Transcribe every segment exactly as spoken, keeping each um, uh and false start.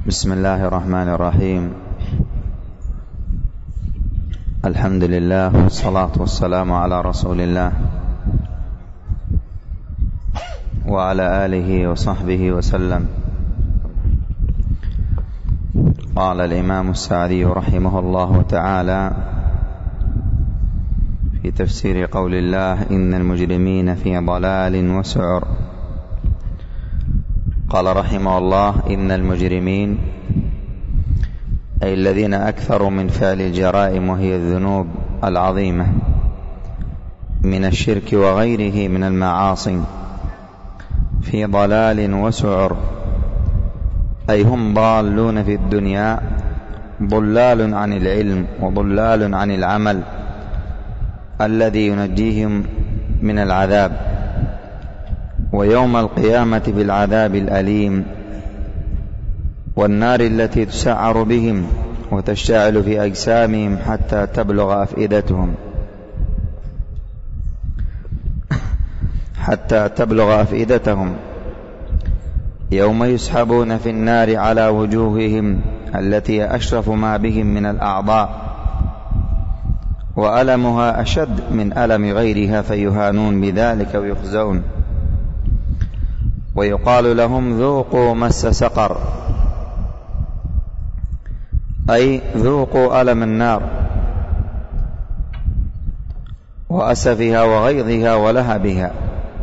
بسم الله الرحمن الرحيم. الحمد لله والصلاة والسلام على رسول الله وعلى آله وصحبه وسلم. قال الإمام السعدي رحمه الله تعالى في تفسير قول الله: إن المجرمين في ضلال وسعر. قال رحمه الله: إن المجرمين أي الذين أكثروا من فعل الجرائم وهي الذنوب العظيمة من الشرك وغيره من المعاصي في ضلال وسعر، أي هم ضالون في الدنيا، ضلال عن العلم وضلال عن العمل الذي ينجيهم من العذاب، ويوم القيامة بالعذاب الأليم والنار التي تسعر بهم وتشتعل في أجسامهم حتى تبلغ أفئدتهم حتى تبلغ أفئدتهم يوم يسحبون في النار على وجوههم التي أشرف ما بهم من الأعضاء، وألمها أشد من ألم غيرها فيهانون بذلك ويخزون، ويقال لهم: ذوقوا مس سقر، أي ذوقوا ألم النار وأسفها وغيظها ولهبها.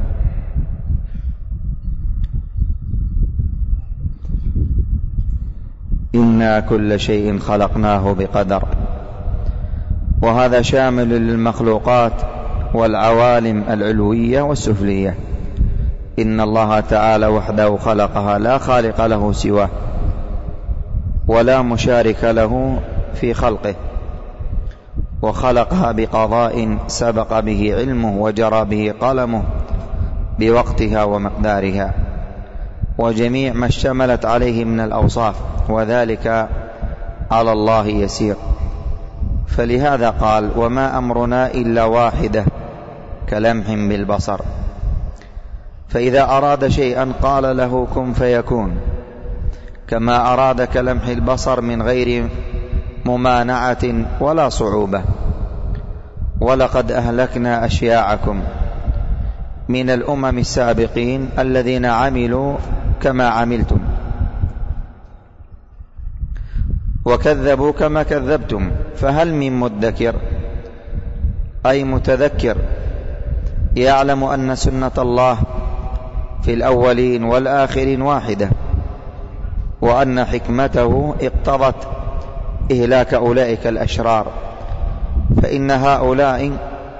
إنا كل شيء خلقناه بقدر. وهذا شامل للمخلوقات والعوالم العلوية والسفلية. إن الله تعالى وحده خلقها، لا خالق له سواه ولا مشارك له في خلقه، وخلقها بقضاء سبق به علمه وجرى به قلمه بوقتها ومقدارها وجميع ما اشتملت عليه من الأوصاف، وذلك على الله يسير. فلهذا قال: وما أمرنا إلا واحدة كلمح بالبصر. فإذا أراد شيئا قال له كن فيكون، كما أراد كلمح البصر من غير ممانعة ولا صعوبة. ولقد أهلكنا أشياعكم من الأمم السابقين الذين عملوا كما عملتم وكذبوا كما كذبتم، فهل من مدكر، أي متذكر يعلم أن سنة الله في الأولين والآخرين واحدة، وأن حكمته اقتضت إهلاك أولئك الأشرار، فإن هؤلاء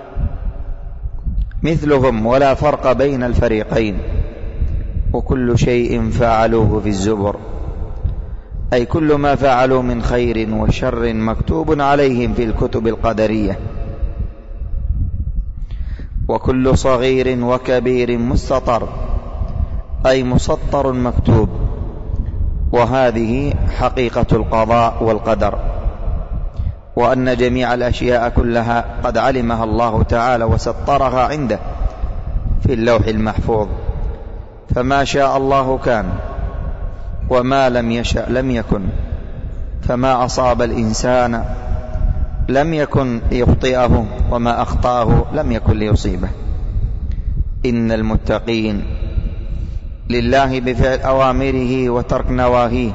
مثلهم ولا فرق بين الفريقين، وكل شيء فعلوه في الزبر، أي كل ما فعلوا من خير وشر مكتوب عليهم في الكتب القدرية، وكل صغير وكبير مستطر، أي مسطر مكتوب. وهذه حقيقة القضاء والقدر، وأن جميع الأشياء كلها قد علمها الله تعالى وسطرها عنده في اللوح المحفوظ، فما شاء الله كان، وما لم يشأ لم يكن، فما أصاب الإنسان لم يكن يخطئه، وما أخطأه لم يكن ليصيبه. إن المتقين لله بفعل أوامره وترك نواهيه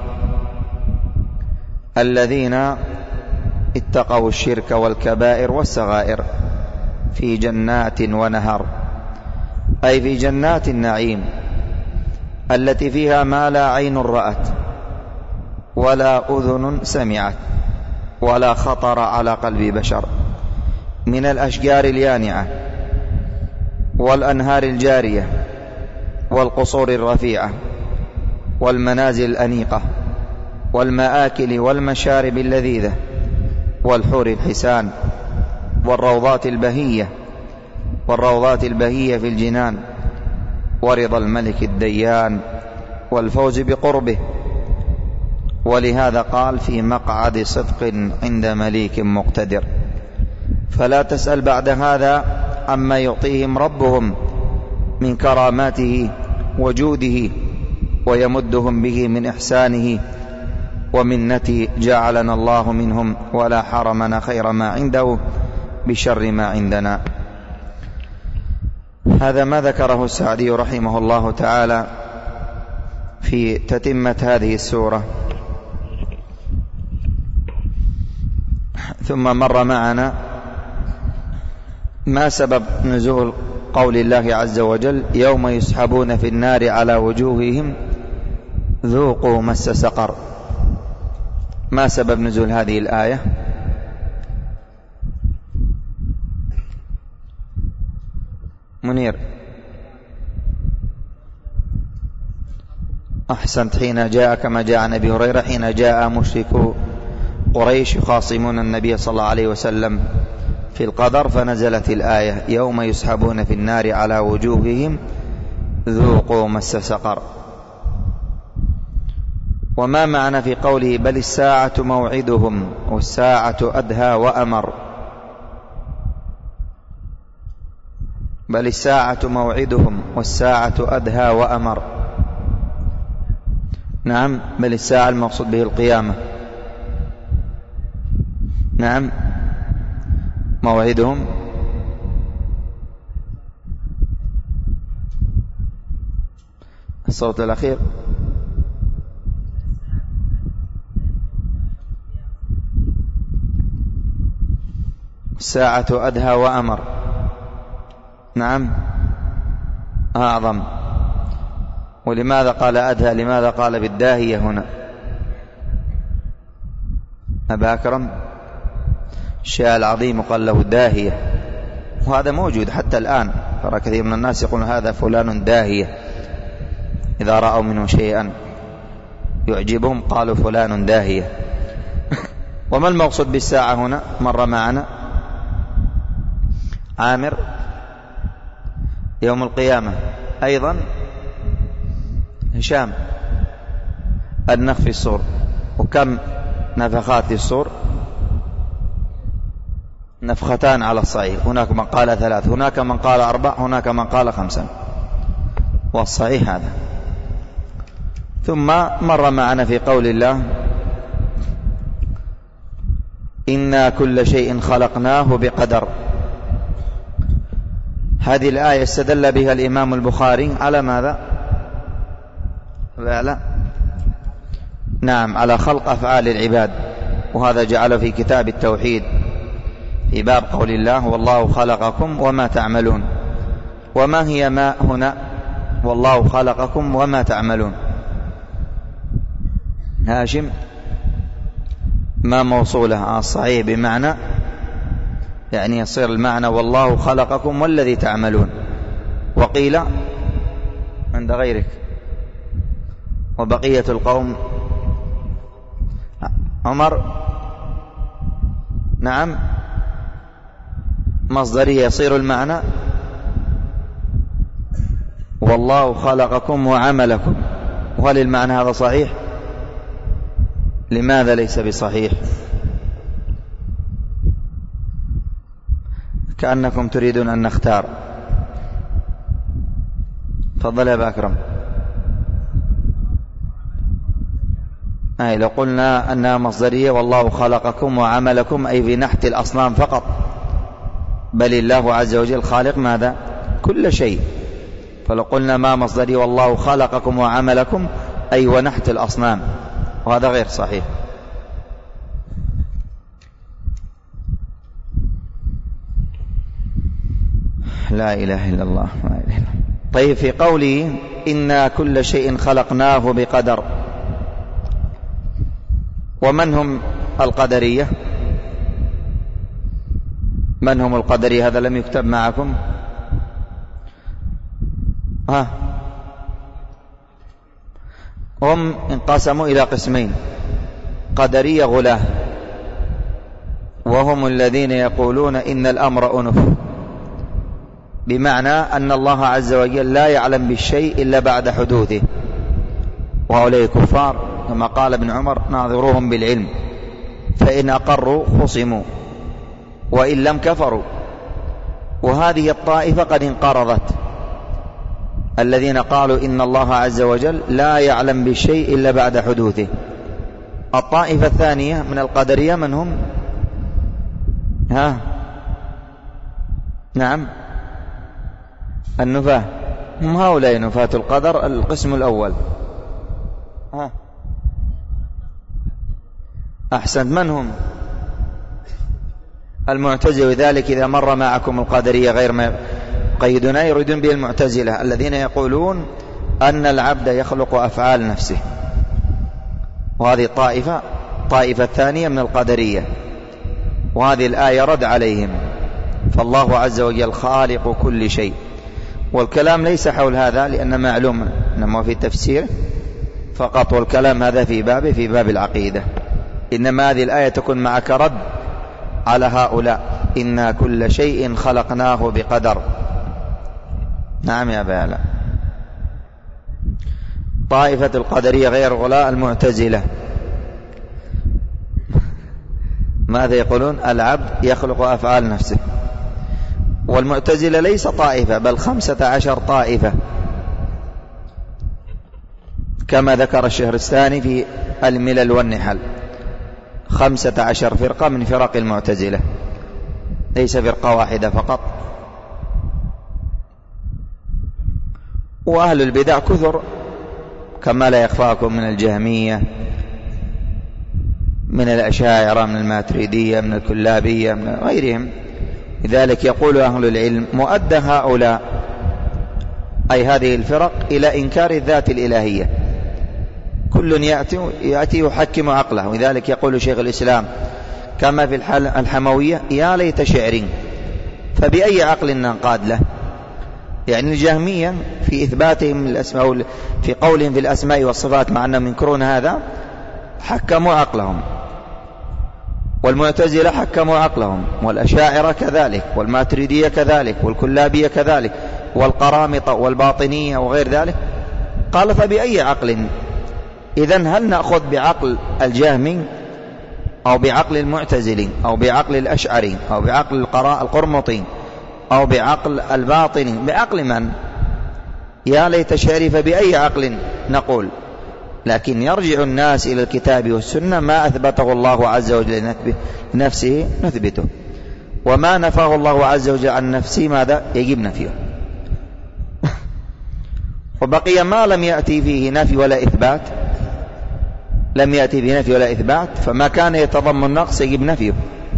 الذين اتقوا الشرك والكبائر والصغائر في جنات ونهر، أي في جنات النعيم التي فيها ما لا عين رأت ولا أذن سمعت ولا خطر على قلب بشر، من الأشجار اليانعة والأنهار الجارية والقصور الرفيعة والمنازل الأنيقة والمآكل والمشارب اللذيذة والحور الحسان والروضات البهية والروضات البهية في الجنان، ورضا الملك الديان والفوز بقربه. ولهذا قال: في مقعد صدق عند مليك مقتدر. فلا تسأل بعد هذا عما يعطيهم ربهم من كراماته وجوده ويمدهم به من إحسانه ومنتي جعلنا الله منهم ولا حرمنا خير ما عنده بشر ما عندنا. هذا ما ذكره السعدي رحمه الله تعالى في تتمة هذه السورة. ثم مر معنا ما سبب نزول قول الله عز وجل يوم يسحبون في النار على وجوههم ذوقوا مس سقر. ما سبب نزول هذه الآية؟ منير أحسنت. حين جاء كما جاء عن أبي هريرة حين جاء مشركو قريش يخاصمون النبي صلى الله عليه وسلم في القدر فنزلت الآية يوم يسحبون في النار على وجوههم ذوقوا مس سقر. وما معنى في قوله بل الساعة موعدهم والساعة أدهى وأمر؟ بل الساعة موعدهم والساعة أدهى وأمر. نعم، بل الساعة المقصود به القيامة. نعم، موعدهم الصوت الأخير الساعة أدهى وأمر. نعم أعظم. ولماذا قال أدهى؟ لماذا قال بالداهية هنا؟ أبا أكرم، الشيء العظيم قال له داهية، وهذا موجود حتى الآن. ترى كثير من الناس يقولون هذا فلان داهية، إذا رأوا منه شيئا يعجبهم قالوا فلان داهية. وما المقصود بالساعة هنا؟ مر معنا عامر يوم القيامة. أيضا هشام النفخ في الصور. وكم نفخات في الصور؟ نفختان على الصحيح. هناك من قال ثلاث، هناك من قال أربع، هناك من قال خمسا، والصحيح هذا. ثم مر معنا في قول الله إنا كل شيء خلقناه بقدر. هذه الآية استدل بها الإمام البخاري على ماذا؟ لا لا نعم، على خلق أفعال العباد. وهذا جعله في كتاب التوحيد في باب قول الله والله خلقكم وما تعملون. وما هي ما هنا؟ والله خلقكم وما تعملون. هاشم ما موصولة الصحيح بمعنى، يعني يصير المعنى والله خلقكم والذي تعملون. وقيل عند غيرك وبقية القوم عمر نعم مصدرية يصير المعنى والله خلقكم وعملكم. وهل المعنى هذا صحيح؟ لماذا ليس بصحيح؟ كأنكم تريدون أن نختار. تفضل يا أبا أكرم. أي لو قلنا أنها مصدرية والله خلقكم وعملكم أي في نحت الأصنام فقط، بل الله عز وجل خالق ماذا؟ كل شيء. فلو قلنا ما مصدري والله خلقكم وعملكم أي ونحت الأصنام، وهذا غير صحيح. لا إله إلا الله. لا إله إلا الله. طيب في قوله إنا كل شيء خلقناه بقدر، ومن هم القدرية؟ من هم القدرية؟ هذا لم يكتب معكم. ها هم انقسموا إلى قسمين: قدرية غلاة، وهم الذين يقولون إن الأمر أنف، بمعنى أن الله عز وجل لا يعلم بالشيء إلا بعد حدوثه. وهؤلاء كفار كما قال ابن عمر ناظروهم بالعلم، فإن أقروا خصموا وإن لم كفروا. وهذه الطائفة قد انقرضت، الذين قالوا إن الله عز وجل لا يعلم بالشيء إلا بعد حدوثه. الطائفة الثانية من القدرية من هم؟ ها نعم النفاة، هم هؤلاء نفاة القدر القسم الأول. ها أحسنت، من هم؟ المعتزلة. وذلك إذا مر معكم القدرية غير ما قيدنا يريدون به المعتزلة الذين يقولون أن العبد يخلق أفعال نفسه، وهذه طائفة طائفة الثانية من القدرية، وهذه الآية رد عليهم. فالله عز وجل خالق كل شيء، والكلام ليس حول هذا لأن معلوم إنما في التفسير فقط، والكلام هذا في باب في باب العقيدة. إنما هذه الآية تكون معك رد على هؤلاء، إنا كل شيء خلقناه بقدر. نعم يا بالا. طائفة القدرية غير غلاء المعتزلة ماذا يقولون؟ العبد يخلق أفعال نفسه. والمعتزلة ليس طائفة بل خمسة عشر طائفة كما ذكر الشهرستاني في الملل والنحل، خمسة عشر فرقة من فرق المعتزلة، ليس فرقة واحدة فقط. وأهل البدع كثر كما لا يخفاكم، من الجهمية، من الأشاعرة، من الماتريدية، من الكلابية، من غيرهم. لذلك يقول أهل العلم مؤدى هؤلاء أي هذه الفرق إلى إنكار الذات الإلهية، كل يأتي, يأتي يحكم عقله. ولذلك يقول شيخ الإسلام كما في الحموية يا ليت شعر فبأي عقل ننقاد له. يعني الجهمية في إثباتهم الأسماء، في قولهم في الأسماء والصفات مع أنهم ينكرون هذا حكموا عقلهم، والمعتزلة حكموا عقلهم، والأشاعرة كذلك، والماتريدية كذلك، والكلابية كذلك، والقرامطة والباطنية وغير ذلك. قال فبأي عقل؟ إذن هل نأخذ بعقل الجهمي أو بعقل المعتزلين أو بعقل الأشعري أو بعقل القرمطين أو بعقل الباطني؟ بعقل من؟ يا ليت شعري فبأي عقل نقول؟ لكن يرجع الناس إلى الكتاب والسنة، ما أثبته الله عز وجل لنفسه نثبته، وما نفاه الله عز وجل عن نفسه ماذا يجب نفيه. وبقي ما لم يأتي فيه نفي ولا إثبات، لم يأتي فيه نفي ولا إثبات، فما كان يتضمن نقص يجب نفيه،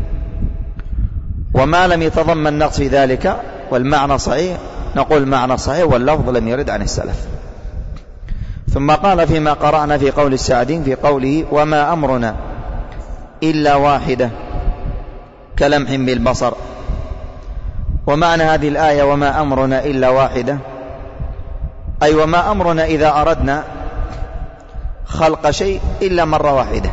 وما لم يتضمن نقص في ذلك والمعنى صحيح نقول معنى صحيح واللفظ لم يرد عن السلف. ثم قال فيما قرأنا في قول السعدين في قوله وما أمرنا إلا واحدة كلمح بالبصر. ومعنى هذه الآية وما أمرنا إلا واحدة أي وما أمرنا إذا أردنا خلق شيء إلا مرة واحدة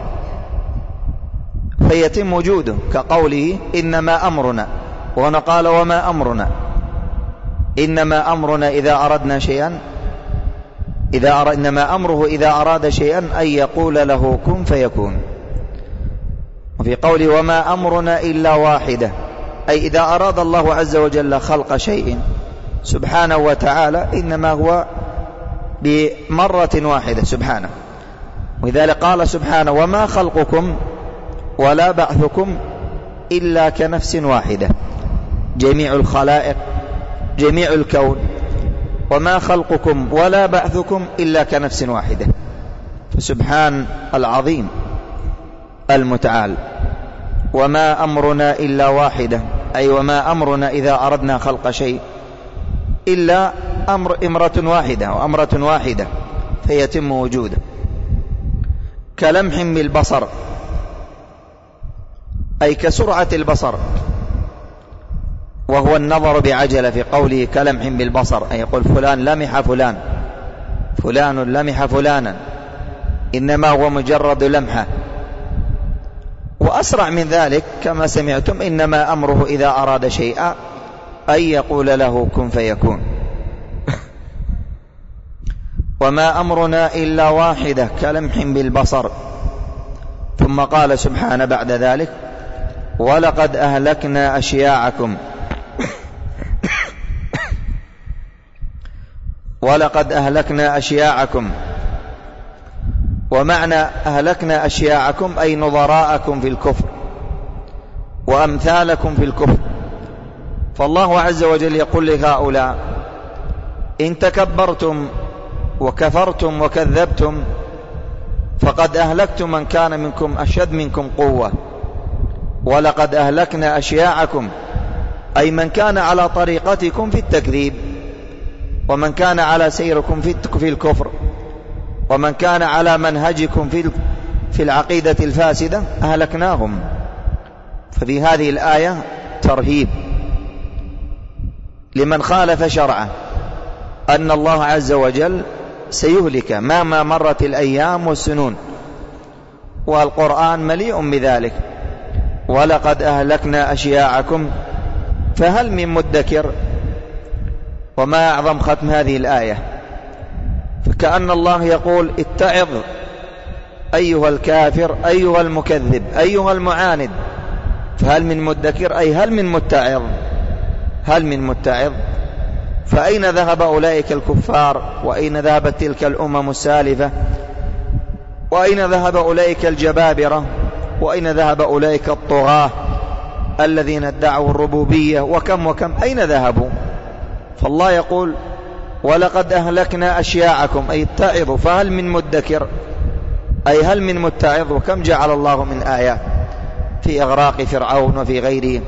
فيتم وجوده، كقوله إنما أمرنا، وهنا قال وما أمرنا، إنما أمرنا إذا أردنا شيئا إذا أراد إنما أمره إذا أراد شيئا أن يقول له كن فيكون. وفي قوله وما أمرنا إلا واحدة أي إذا أراد الله عز وجل خلق شيء سبحانه وتعالى إنما هو بمرة واحدة سبحانه. ولذلك قال سبحانه وما خلقكم ولا بعثكم إلا كنفس واحدة، جميع الخلائق جميع الكون، وما خلقكم ولا بعثكم إلا كنفس واحدة. فسبحان العظيم المتعال. وما أمرنا إلا واحدة أي وما أمرنا إذا أردنا خلق شيء إلا أمر إمرة واحدة وأمرة واحدة فيتم وجوده، كلمح بالبصر أي كسرعة البصر، وهو النظر بعجلة في قوله كلمح بالبصر أي يقول فلان لمح فلان فلان لمح فلانا، إنما هو مجرد لمحة. وأسرع من ذلك كما سمعتم إنما أمره إذا أراد شيئا أن يقول له كن فيكون. وما أمرنا إلا واحدة كلمح بالبصر. ثم قال سبحانه بعد ذلك ولقد أهلكنا أشياعكم ولقد أهلكنا أشياعكم ومعنى أهلكنا أشياعكم أي نظراءكم في الكفر وأمثالكم في الكفر. فالله عز وجل يقول لهؤلاء: إن تكبرتم وكفرتم وكذبتم فقد أهلكتم من كان منكم أشد منكم قوة، ولقد أهلكنا أشياعكم أي من كان على طريقتكم في التكذيب، ومن كان على سيركم في الكفر، ومن كان على منهجكم في العقيدة الفاسدة أهلكناهم. ففي هذه الآية ترهيب لمن خالف شرعه أن الله عز وجل سيهلك مهما مرت الأيام والسنون، والقرآن مليء بذلك: ولقد أهلكنا أشياعكم فهل من مدكر. وما أعظم ختم هذه الآية، فكأن الله يقول: اتعظ أيها الكافر، أيها المكذب، أيها المعاند، فهل من مدكر أي هل من متعظ، هل من متعظ. فأين ذهب أولئك الكفار؟ وأين ذهبت تلك الأمم السالفة؟ وأين ذهب أولئك الجبابرة؟ وأين ذهب أولئك الطغاة الذين ادعوا الربوبية؟ وكم وكم أين ذهبوا؟ فالله يقول: ولقد أهلكنا أشياعكم أي اتعظوا، فهل من مدكر أي هل من متعظ. وكم جعل الله من آيات في إغراق فرعون وفي غيره،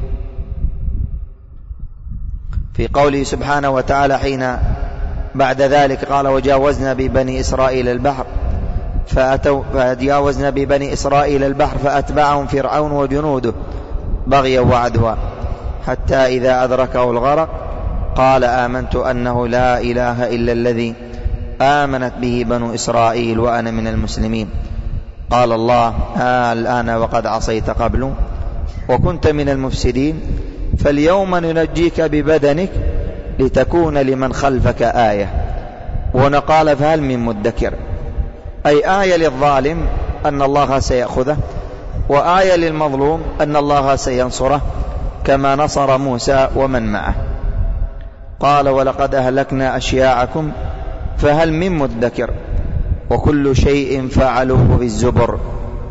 في قوله سبحانه وتعالى حين بعد ذلك قال: وجاوزنا ببني إسرائيل البحر فأتوا فجاوزنا ببني إسرائيل البحر فأتبعهم فرعون وجنوده بغيا وعدوا حتى إذا أدركه الغرق قال: آمنت أنه لا إله إلا الذي آمنت به بنو إسرائيل وأنا من المسلمين. قال الله: آه الآن وقد عصيت قبل وكنت من المفسدين، فاليوم ننجيك ببدنك لتكون لمن خلفك آية. ونقال: فهل من مدكر أي آية للظالم أن الله سيأخذه، وآية للمظلوم أن الله سينصره كما نصر موسى ومن معه. قال: ولقد أهلكنا أشياعكم فهل من مدكر وكل شيء فعلوه في الزبر.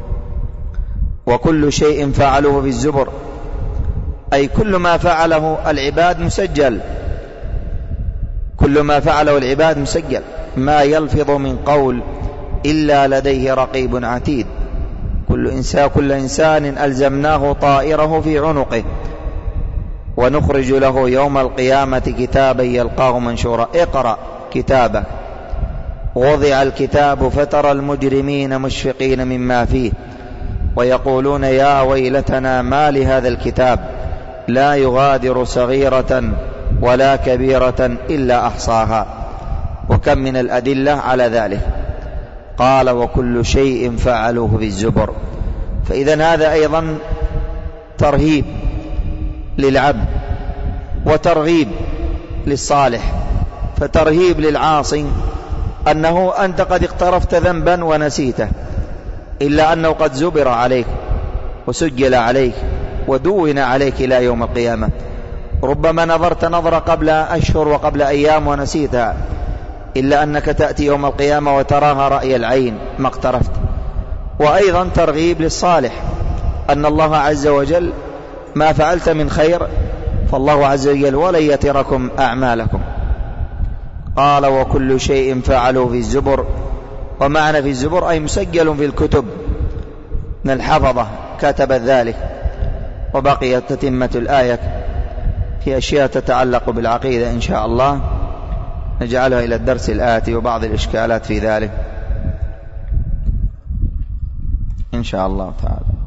وكل شيء فعلوه في الزبر أي كل ما فعله العباد مسجل، كل ما فعله العباد مسجل، ما يلفظ من قول إلا لديه رقيب عتيد. كل إنسان, كل إنسان ألزمناه طائره في عنقه ونخرج له يوم القيامة كتابا يلقاه منشورا. اقرأ كتابك. وضع الكتاب فترى المجرمين مشفقين مما فيه ويقولون: يا ويلتنا ما لهذا الكتاب لا يغادر صغيرة ولا كبيرة إلا أحصاها. وكم من الأدلة على ذلك. قال: وكل شيء فعلوه في الزبر. فإذا هذا أيضا ترهيب للعبد وترغيب للصالح. فترهيب للعاصي أنه أنت قد اقترفت ذنبا ونسيته، إلا أنه قد زبر عليك وسجل عليك ودون عليك إلى يوم القيامة. ربما نظرت نظرة قبل أشهر وقبل أيام ونسيتها، إلا أنك تأتي يوم القيامة وتراها رأي العين ما اقترفت. وأيضا ترغيب للصالح أن الله عز وجل ما فعلت من خير فالله عز وجل ولن يتركم أعمالكم. قال: وكل شيء فعلوا في الزبر. ومعنى في الزبر أي مسجل في الكتب من الحفظة كتبت ذلك. وبقيت تتمة الآية في أشياء تتعلق بالعقيدة إن شاء الله نجعلها إلى الدرس الآتي، وبعض الإشكالات في ذلك إن شاء الله تعالى.